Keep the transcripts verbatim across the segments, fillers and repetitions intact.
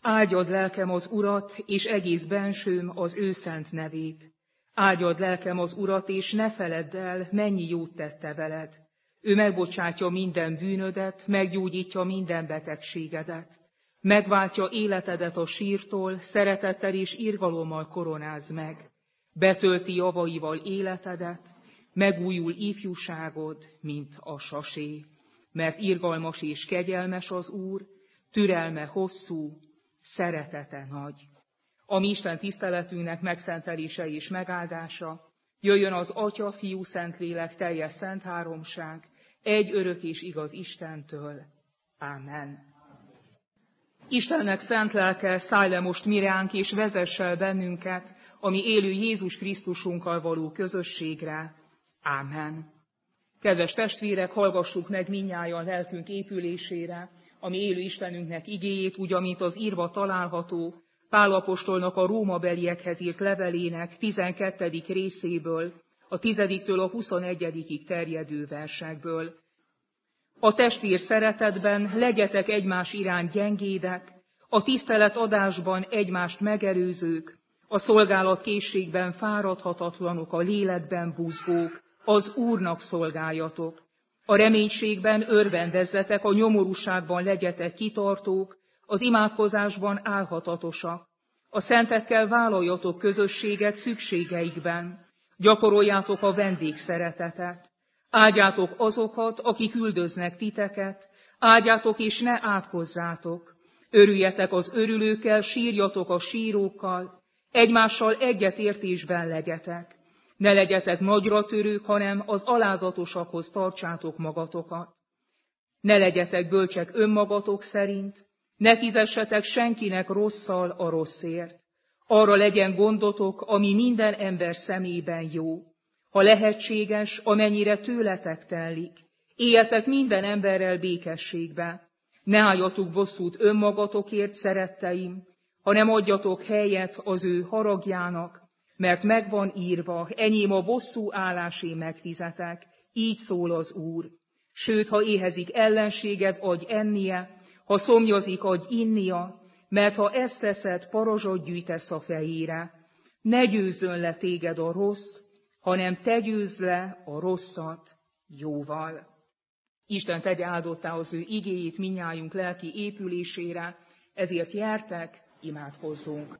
Áldjad lelkem az Urat, és egész bensőm az ő szent nevét. Áldjad lelkem az Urat, és ne feledd el, mennyi jót tette veled. Ő megbocsátja minden bűnödet, meggyógyítja minden betegségedet. Megváltja életedet a sírtól, szeretettel és irgalommal koronáz meg. Betölti javaival életedet, megújul ifjúságod, mint a sasé. Mert irgalmas és kegyelmes az Úr, türelme hosszú, szeretete nagy. A mi Isten tiszteletünknek megszentelése és megáldása jöjjön az Atya, Fiú, Szentlélek, teljes szent háromság, egy örök és igaz Istentől. Ámen. Istennek szent lelke, szállj le most mi ránk, és vezess el bennünket a mi élő Jézus Krisztusunkkal való közösségre. Ámen. Kedves testvérek, hallgassuk meg mindnyájan lelkünk épülésére a mi élő Istenünknek igéjét, úgy, amint az írva található Pál apostolnak a rómabeliekhez írt levelének tizenkettedik részéből, a tizediktől a huszonegyedikig terjedő versekből. A testvér szeretetben legyetek egymás iránt gyengédek, a tiszteletadásban egymást megelőzők, a szolgálat készségben fáradhatatlanok, a lélekben buzgók, az Úrnak szolgáljatok. A reménységben örvendezzetek, a nyomorúságban legyetek kitartók, az imádkozásban álhatatosak. A szentekkel vállaljatok közösséget szükségeikben. Gyakoroljátok a vendégszeretetet. Áldjátok azokat, akik üldöznek titeket, áldjátok és ne átkozzátok. Örüljetek az örülőkkel, sírjatok a sírókkal, egymással egyetértésben legyetek. Ne legyetek nagyra törők, hanem az alázatosakhoz tartsátok magatokat. Ne legyetek bölcsek önmagatok szerint, ne fizessetek senkinek rosszal a rosszért. Arra legyen gondotok, ami minden ember szemében jó. Ha lehetséges, amennyire tőletek tellik, éljetek minden emberrel békességbe. Ne álljatok bosszút önmagatokért, szeretteim, hanem adjatok helyet az ő haragjának, mert megvan írva, enyém a bosszú állásé megfizetek, így szól az Úr. Sőt, ha éhezik ellenséged, adj ennie, ha szomjazik, adj innia, mert ha ezt teszed, parazsot gyűjtesz a fejére. Ne győzzön le téged a rossz, hanem te győzd le a rosszat jóval. Isten tegye áldottá az ő igéjét mindnyájunk lelki épülésére, ezért gyertek, imádkozzunk.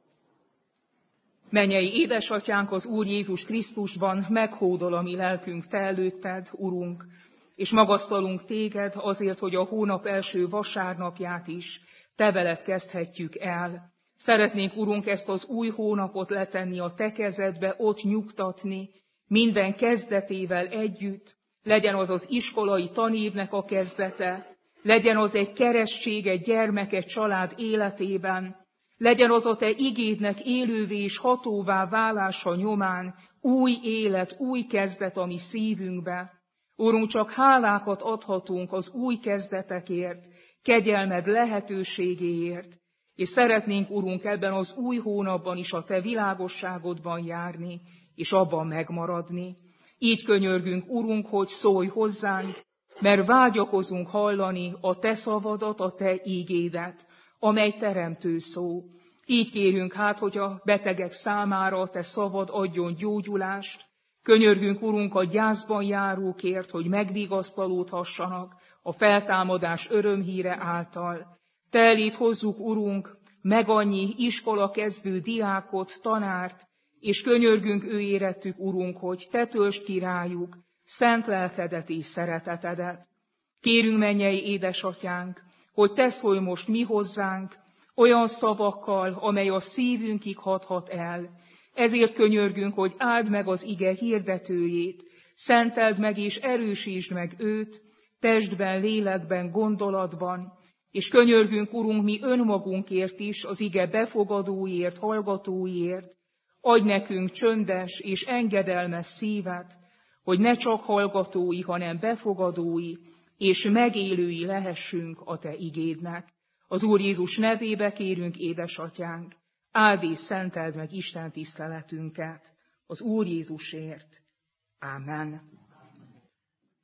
Mennyei édesatyánk, az Úr Jézus Krisztusban meghódol a mi lelkünk te előtted, Urunk, és magasztalunk téged azért, hogy a hónap első vasárnapját is te veled kezdhetjük el. Szeretnénk, Urunk, ezt az új hónapot letenni a te kezedbe, ott nyugtatni, minden kezdetével együtt, legyen az az iskolai tanévnek a kezdete, legyen az egy keresztség, egy gyermek, egy család életében, legyen az a te igédnek élővé és hatóvá válása nyomán új élet, új kezdet a mi szívünkbe. Urunk, csak hálákat adhatunk az új kezdetekért, kegyelmed lehetőségéért, és szeretnénk, Urunk, ebben az új hónapban is a te világosságodban járni, és abban megmaradni. Így könyörgünk, Urunk, hogy szólj hozzánk, mert vágyakozunk hallani a te szavadat, a te ígédet, amely teremtő szó. Így kérünk hát, hogy a betegek számára a te szavad adjon gyógyulást. Könyörgünk, Urunk, a gyászban járókért, hogy megvigasztalódhassanak a feltámadás örömhíre által. Te eléd hozzuk, Urunk, meg annyi iskola kezdő diákot, tanárt, és könyörgünk ő érettük, Urunk, hogy te töltsd ki rájuk szent lelkedet és szeretetedet. Kérünk, mennyei édesatyánk, hogy te szólj most mi hozzánk, olyan szavakkal, amely a szívünkig hathat el. Ezért könyörgünk, hogy áld meg az ige hirdetőjét, szenteld meg és erősítsd meg őt, testben, lélekben, gondolatban, és könyörgünk, Urunk, mi önmagunkért is, az ige befogadóért, hallgatóért, adj nekünk csöndes és engedelmes szívet, hogy ne csak hallgatói, hanem befogadói és megélői lehessünk a te igédnek. Az Úr Jézus nevébe kérünk, édesatyánk, áld és szenteld meg Isten tiszteletünket az Úr Jézusért. Ámen.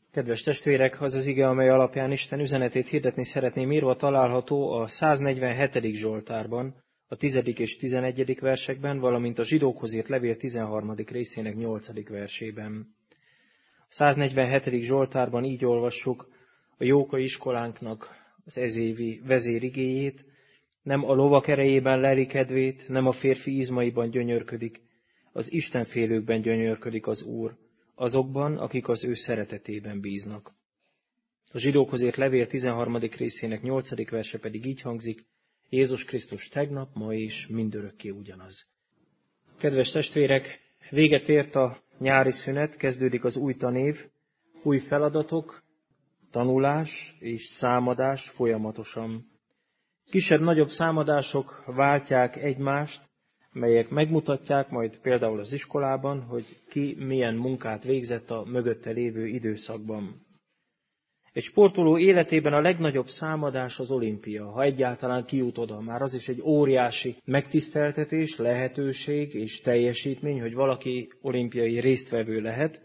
Kedves testvérek, az az ige, amely alapján Isten üzenetét hirdetni szeretném írva, található a száznegyvenhetedik Zsoltárban, a tizedik és tizenegyedik versekben, valamint a Zsidókhoz írt levél tizenharmadik részének nyolcadik versében. A száznegyvenhetedik Zsoltárban így olvassuk a Jóka iskolánknak az ezévi vezérigéjét: nem a lovak erejében leli kedvét, nem a férfi izmaiban gyönyörködik, az istenfélőkben gyönyörködik az Úr, azokban, akik az ő szeretetében bíznak. A Zsidókhoz írt levél tizenharmadik részének nyolcadik verse pedig így hangzik: Jézus Krisztus tegnap, ma és mindörökké ugyanaz. Kedves testvérek, véget ért a nyári szünet, kezdődik az új tanév, új feladatok, tanulás és számadás folyamatosan. Kisebb-nagyobb számadások váltják egymást, melyek megmutatják majd például az iskolában, hogy ki milyen munkát végzett a mögötte lévő időszakban. Egy sportoló életében a legnagyobb számadás az olimpia, ha egyáltalán kijut oda. Már az is egy óriási megtiszteltetés, lehetőség és teljesítmény, hogy valaki olimpiai résztvevő lehet,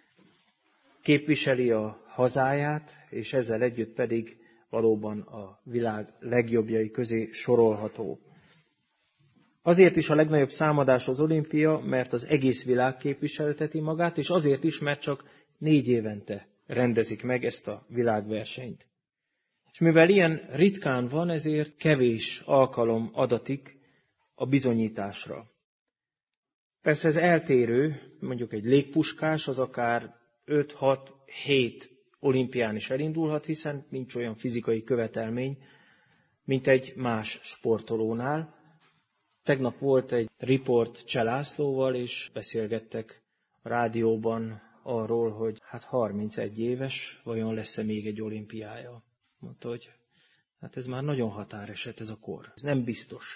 képviseli a hazáját, és ezzel együtt pedig valóban a világ legjobbjai közé sorolható. Azért is a legnagyobb számadás az olimpia, mert az egész világ képviselteti magát, és azért is, mert csak négy évente rendezik meg ezt a világversenyt. És mivel ilyen ritkán van, ezért kevés alkalom adatik a bizonyításra. Persze ez eltérő, mondjuk egy légpuskás az akár öt hat hét olimpián is elindulhat, hiszen nincs olyan fizikai követelmény, mint egy más sportolónál. Tegnap volt egy riport Cseh Lászlóval, és beszélgettek a rádióban arról, hogy hát harmincegy éves, vajon lesz-e még egy olimpiája. Mondta, hogy hát ez már nagyon határeset ez a kor. Ez nem biztos.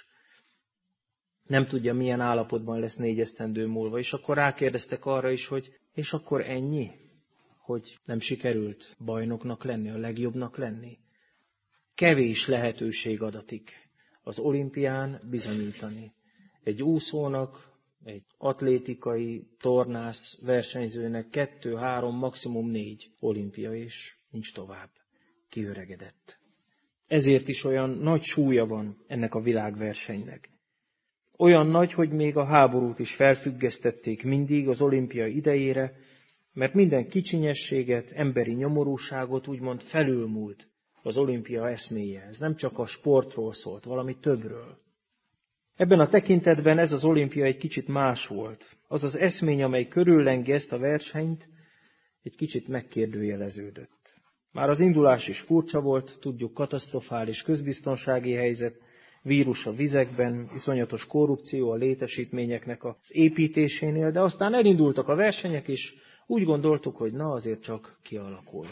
Nem tudja, milyen állapotban lesz négy esztendő múlva. És akkor rákérdeztek arra is, hogy és akkor ennyi, hogy nem sikerült bajnoknak lenni, a legjobbnak lenni. Kevés lehetőség adatik az olimpián bizonyítani. Egy úszónak, egy atlétikai, tornász versenyzőnek kettő, három, maximum négy olimpia, és nincs tovább. Kiöregedett. Ezért is olyan nagy súlya van ennek a világversenynek. Olyan nagy, hogy még a háborút is felfüggesztették mindig az olimpia idejére, mert minden kicsinyességet, emberi nyomorúságot úgymond felülmúlt az olimpia eszméje. Ez nem csak a sportról szólt, valami többről. Ebben a tekintetben ez az olimpia egy kicsit más volt. Az az eszmény, amely körüllengi ezt a versenyt, egy kicsit megkérdőjeleződött. Már az indulás is furcsa volt, tudjuk, katasztrofális közbiztonsági helyzet, vírus a vizekben, iszonyatos korrupció a létesítményeknek az építésénél, de aztán elindultak a versenyek, és úgy gondoltuk, hogy na azért csak kialakul.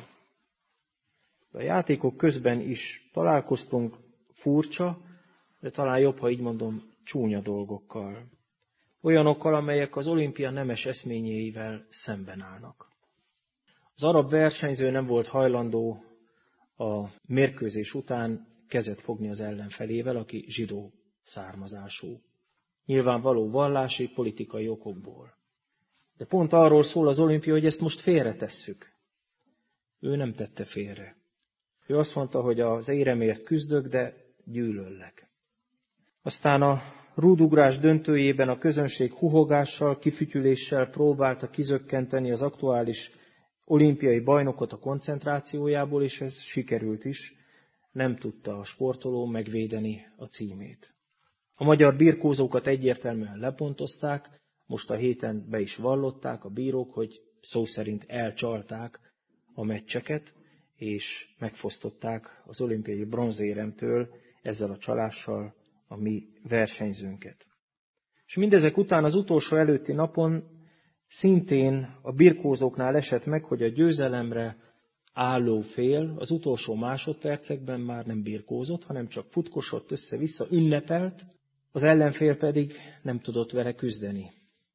A játékok közben is találkoztunk furcsa, de talán jobb, ha így mondom, csúnya dolgokkal. Olyanokkal, amelyek az olimpia nemes eszményeivel szemben állnak. Az arab versenyző nem volt hajlandó a mérkőzés után kezet fogni az ellenfelével, aki zsidó származású. Nyilvánvaló vallási, politikai okokból. De pont arról szól az olimpia, hogy ezt most félretesszük. Ő nem tette félre. Ő azt mondta, hogy az éremért küzdök, de gyűlöllek. Aztán a rúdugrás döntőjében a közönség huhogással, kifütyüléssel próbálta kizökkenteni az aktuális olimpiai bajnokot a koncentrációjából, és ez sikerült is. Nem tudta a sportoló megvédeni a címét. A magyar birkózókat egyértelműen lepontozták, most a héten be is vallották a bírók, hogy szó szerint elcsalták a meccseket, és megfosztották az olimpiai bronzéremtől ezzel a csalással a mi versenyzőnket. És mindezek után az utolsó előtti napon szintén a birkózóknál esett meg, hogy a győzelemre álló fél az utolsó másodpercekben már nem birkózott, hanem csak futkosott össze-vissza, ünnepelt, az ellenfél pedig nem tudott vele küzdeni.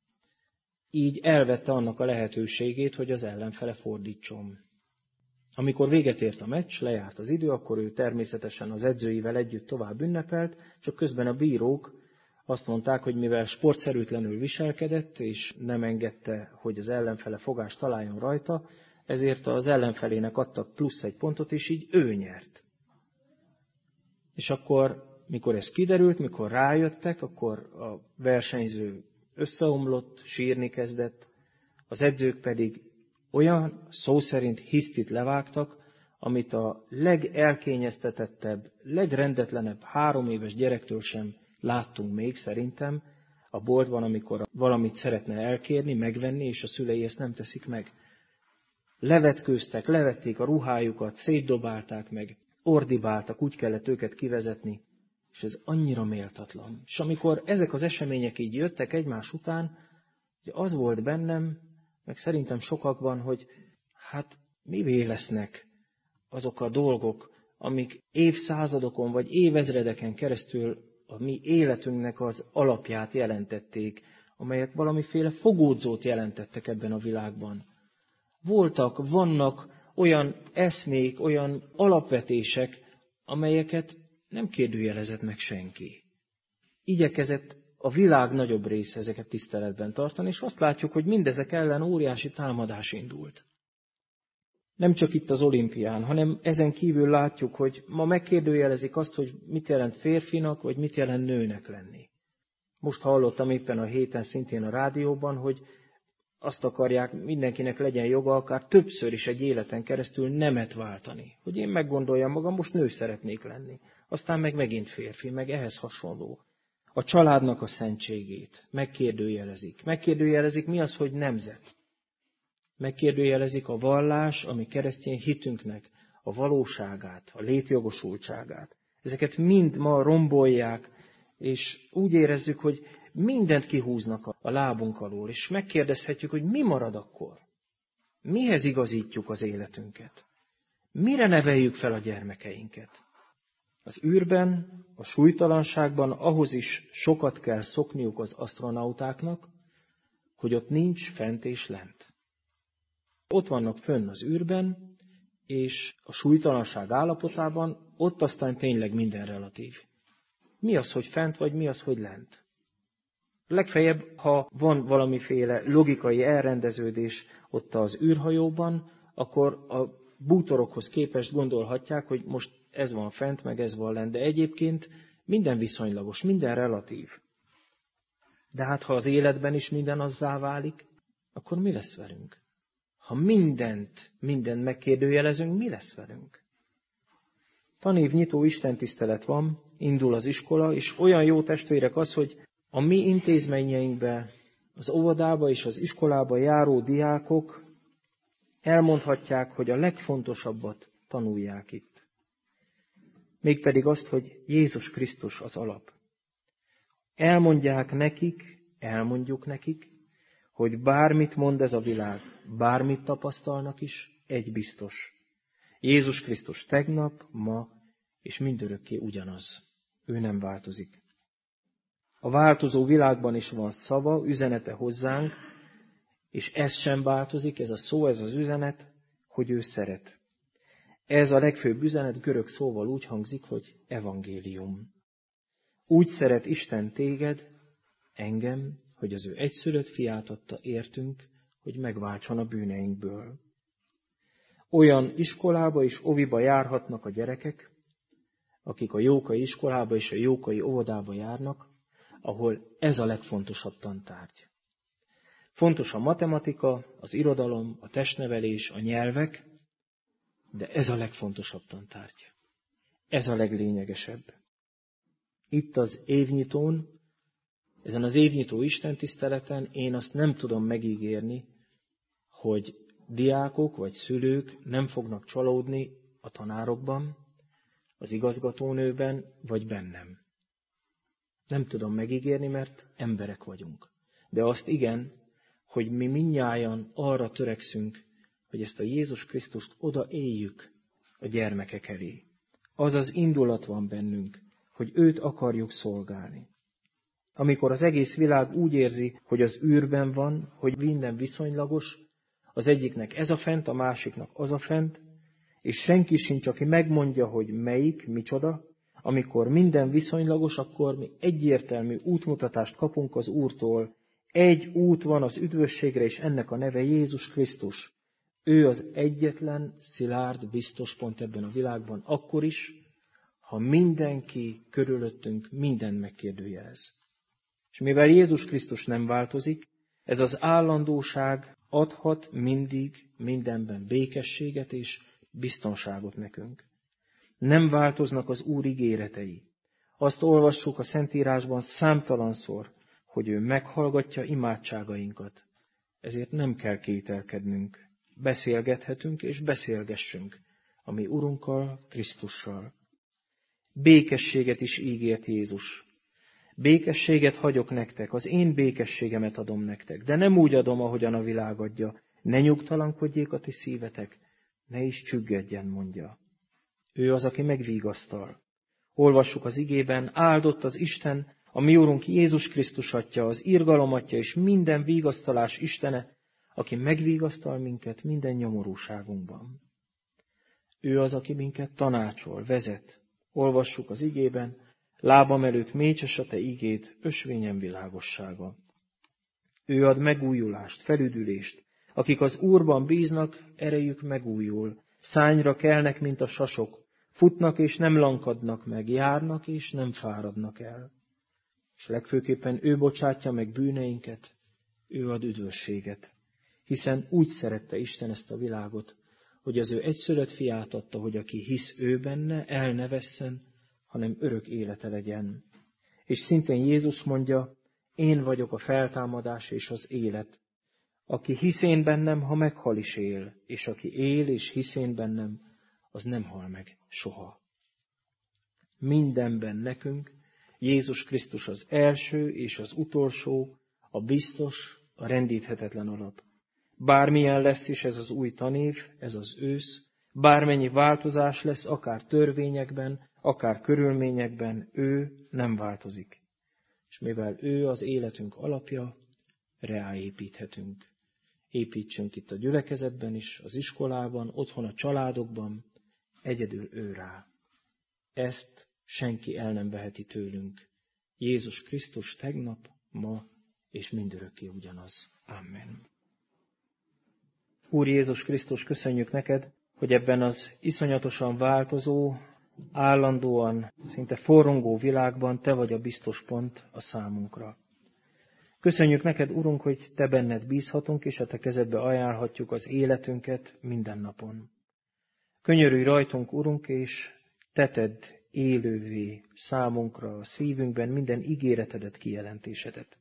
Így elvette annak a lehetőségét, hogy az ellenfele fordítson. Amikor véget ért a meccs, lejárt az idő, akkor ő természetesen az edzőivel együtt tovább ünnepelt, csak közben a bírók azt mondták, hogy mivel sportszerűtlenül viselkedett, és nem engedte, hogy az ellenfele fogást találjon rajta, ezért az ellenfelének adtak plusz egy pontot, és így ő nyert. És akkor, mikor ez kiderült, mikor rájöttek, akkor a versenyző összeomlott, sírni kezdett, az edzők pedig olyan szó szerint hisztit levágtak, amit a legelkényeztetettebb, legrendetlenebb három éves gyerektől sem láttunk még szerintem a boltban, amikor valamit szeretne elkérni, megvenni, és a szülei ezt nem teszik meg. Levetkőztek, levették a ruhájukat, szétdobálták meg, ordibáltak, úgy kellett őket kivezetni, és ez annyira méltatlan. És amikor ezek az események így jöttek egymás után, hogy az volt bennem, meg szerintem sokakban, hogy hát mivé lesznek azok a dolgok, amik évszázadokon vagy évezredeken keresztül a mi életünknek az alapját jelentették, amelyek valamiféle fogódzót jelentettek ebben a világban. Voltak, vannak olyan eszmék, olyan alapvetések, amelyeket nem kérdőjelezett meg senki. Igyekezett a világ nagyobb része ezeket tiszteletben tartani, és azt látjuk, hogy mindezek ellen óriási támadás indult. Nem csak itt az olimpián, hanem ezen kívül látjuk, hogy ma megkérdőjelezik azt, hogy mit jelent férfinak, vagy mit jelent nőnek lenni. Most hallottam éppen a héten szintén a rádióban, hogy azt akarják, mindenkinek legyen joga, akár többször is egy életen keresztül nemet váltani. Hogy én meggondoljam magam, most nő szeretnék lenni. Aztán meg megint férfi, meg ehhez hasonló. A családnak a szentségét megkérdőjelezik. Megkérdőjelezik, mi az, hogy nemzet. Megkérdőjelezik a vallás, ami keresztény hitünknek a valóságát, a létjogosultságát. Ezeket mind ma rombolják, és úgy érezzük, hogy mindent kihúznak a lábunk alól, és megkérdezhetjük, hogy mi marad akkor? Mihez igazítjuk az életünket? Mire neveljük fel a gyermekeinket? Az űrben, a súlytalanságban ahhoz is sokat kell szokniuk az asztronautáknak, hogy ott nincs fent és lent. Ott vannak fönn az űrben, és a súlytalanság állapotában ott aztán tényleg minden relatív. Mi az, hogy fent, vagy mi az, hogy lent? Legfeljebb, ha van valamiféle logikai elrendeződés ott az űrhajóban, akkor a bútorokhoz képest gondolhatják, hogy most ez van fent, meg ez van lent. De egyébként minden viszonylagos, minden relatív. De hát ha az életben is minden azzá válik, akkor mi lesz velünk? Ha mindent, mindent megkérdőjelezünk, mi lesz velünk? Tanévnyitó istentisztelet van, indul az iskola, és olyan jó testvérek az, hogy a mi intézményeinkbe, az óvodába és az iskolába járó diákok elmondhatják, hogy a legfontosabbat tanulják itt. Mégpedig azt, hogy Jézus Krisztus az alap. Elmondják nekik, elmondjuk nekik, hogy bármit mond ez a világ, bármit tapasztalnak is, egy biztos. Jézus Krisztus tegnap, ma és mindörökké ugyanaz. Ő nem változik. A változó világban is van szava, üzenete hozzánk, és ez sem változik, ez a szó, ez az üzenet, hogy ő szeret. Ez a legfőbb üzenet görög szóval úgy hangzik, hogy evangélium. Úgy szeret Isten téged, engem, hogy az ő egyszülött fiát adta értünk, hogy megváltson a bűneinkből. Olyan iskolába és oviba járhatnak a gyerekek, akik a jókai iskolába és a jókai óvodába járnak, ahol ez a legfontosabb tantárgy. Fontos a matematika, az irodalom, a testnevelés, a nyelvek, de ez a legfontosabb tantárgy. Ez a leglényegesebb. Itt az évnyitón, ezen az évnyitó istentiszteleten én azt nem tudom megígérni, hogy diákok vagy szülők nem fognak csalódni a tanárokban, az igazgatónőben vagy bennem. Nem tudom megígérni, mert emberek vagyunk. De azt igen, hogy mi mindnyájan arra törekszünk, hogy ezt a Jézus Krisztust oda éljük a gyermekek elé. Az az indulat van bennünk, hogy őt akarjuk szolgálni. Amikor az egész világ úgy érzi, hogy az űrben van, hogy minden viszonylagos, az egyiknek ez a fent, a másiknak az a fent, és senki sincs, aki megmondja, hogy melyik, micsoda, amikor minden viszonylagos, akkor mi egyértelmű útmutatást kapunk az Úrtól. Egy út van az üdvösségre, és ennek a neve Jézus Krisztus. Ő az egyetlen szilárd, biztos pont ebben a világban, akkor is, ha mindenki körülöttünk mindent megkérdőjelez. És mivel Jézus Krisztus nem változik, ez az állandóság adhat mindig mindenben békességet és biztonságot nekünk. Nem változnak az Úr ígéretei. Azt olvassuk a Szentírásban számtalanszor, hogy ő meghallgatja imádságainkat. Ezért nem kell kételkednünk. Beszélgethetünk és beszélgessünk a mi Urunkkal, Krisztussal. Békességet is ígért Jézus. Békességet hagyok nektek, az én békességemet adom nektek, de nem úgy adom, ahogyan a világ adja. Ne nyugtalankodjék a ti szívetek, ne is csüggedjen, mondja. Ő az, aki megvigasztal. Olvassuk az igében, áldott az Isten, a mi Urunk Jézus Krisztus Atya, az irgalom Atya és minden vigasztalás Istene, aki megvigasztal minket minden nyomorúságunkban. Ő az, aki minket tanácsol, vezet. Olvassuk az igében, lábam előtt mécses a te igéd, ösvényem világossága. Ő ad megújulást, felüdülést. Akik az Úrban bíznak, erejük megújul. Szányra kelnek, mint a sasok. Futnak és nem lankadnak meg, járnak és nem fáradnak el. És legfőképpen ő bocsátja meg bűneinket, ő ad üdvösséget. Hiszen úgy szerette Isten ezt a világot, hogy az ő egyszülött fiát adta, hogy aki hisz ő benne, el ne vesszen, hanem örök élete legyen. És szintén Jézus mondja, én vagyok a feltámadás és az élet. Aki hisz én bennem, ha meghal is él, és aki él és hisz én bennem, az nem hal meg soha. Mindenben nekünk Jézus Krisztus az első és az utolsó, a biztos, a rendíthetetlen alap. Bármilyen lesz is ez az új tanév, ez az ősz, bármennyi változás lesz, akár törvényekben, akár körülményekben, ő nem változik. És mivel ő az életünk alapja, ráépíthetünk. Építsünk itt a gyülekezetben is, az iskolában, otthon a családokban, egyedül ő rá. Ezt senki el nem veheti tőlünk. Jézus Krisztus tegnap, ma és mindörökké ugyanaz. Amen. Úr Jézus Krisztus, köszönjük neked, hogy ebben az iszonyatosan változó, állandóan, szinte forrongó világban te vagy a biztos pont a számunkra. Köszönjük neked, Urunk, hogy te benned bízhatunk, és a te kezedbe ajánlhatjuk az életünket minden napon. Könyörülj rajtunk, Urunk, és te tedd élővé számunkra a szívünkben minden ígéretedet, kijelentésedet.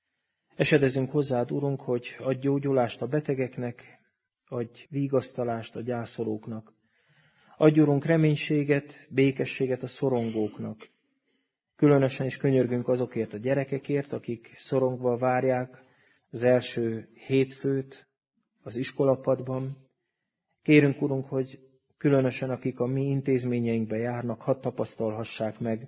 Esedezünk hozzád, Urunk, hogy adj gyógyulást a betegeknek, adj vigasztalást a gyászolóknak. Adj, Urunk, reménységet, békességet a szorongóknak. Különösen is könyörgünk azokért a gyerekekért, akik szorongva várják az első hétfőt az iskolapadban. Kérünk, Urunk, hogy különösen akik a mi intézményeinkbe járnak, hadd tapasztalhassák meg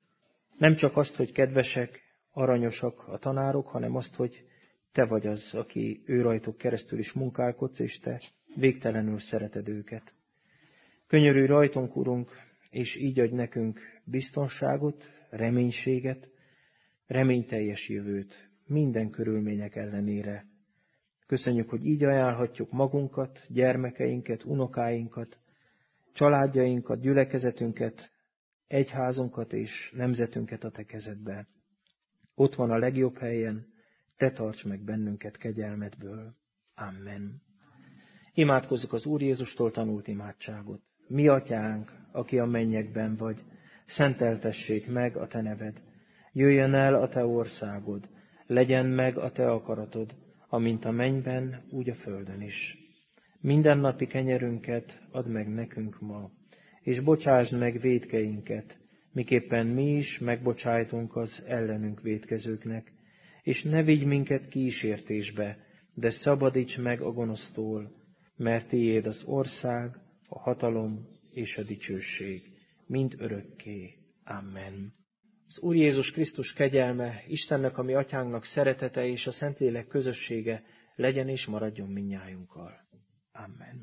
nem csak azt, hogy kedvesek, aranyosak a tanárok, hanem azt, hogy te vagy az, aki ő rajtuk keresztül is munkálkodsz, és te végtelenül szereted őket. Könyörülj rajtunk, Urunk, és így adj nekünk biztonságot, reménységet, reményteljes jövőt minden körülmények ellenére. Köszönjük, hogy így ajánlhatjuk magunkat, gyermekeinket, unokáinkat, családjainkat, gyülekezetünket, egyházunkat és nemzetünket a te kezedbe. Ott van a legjobb helyen, te tarts meg bennünket kegyelmedből. Amen. Imádkozzuk az Úr Jézustól tanult imádságot. Mi atyánk, aki a mennyekben vagy, szenteltessék meg a te neved. Jöjjön el a te országod, legyen meg a te akaratod, amint a mennyben, úgy a földön is. Mindennapi kenyerünket add meg nekünk ma, és bocsásd meg vétkeinket, miképpen mi is megbocsájtunk az ellenünk vétkezőknek, és ne vigy minket kísértésbe, de szabadíts meg a gonosztól, mert tiéd az ország, a hatalom és a dicsőség, mind örökké. Amen. Az Úr Jézus Krisztus kegyelme, Istennek, a mi atyánknak szeretete és a Szentlélek közössége legyen és maradjon mindnyájunkkal. Amen.